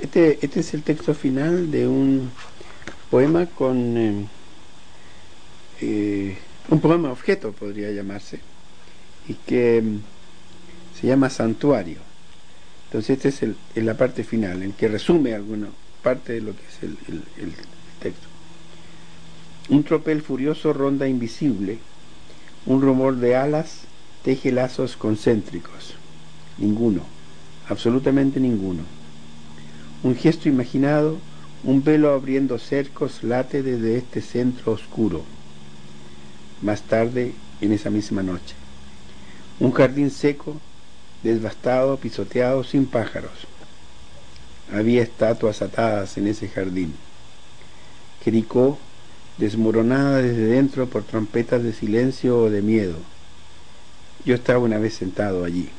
Este es el texto final de un poema con un poema objeto, podría llamarse, y que se llama Santuario. Entonces este es en la parte final, en que resume alguna parte de lo que es el texto. Un tropel furioso ronda invisible, un rumor de alas teje lazos concéntricos. Ninguno, absolutamente ninguno. Un gesto imaginado, un velo abriendo cercos late desde este centro oscuro. Más tarde, en esa misma noche. Un jardín seco, devastado, pisoteado, sin pájaros. Había estatuas atadas en ese jardín. Jericó, desmoronada desde dentro por trompetas de silencio o de miedo. Yo estaba una vez sentado allí.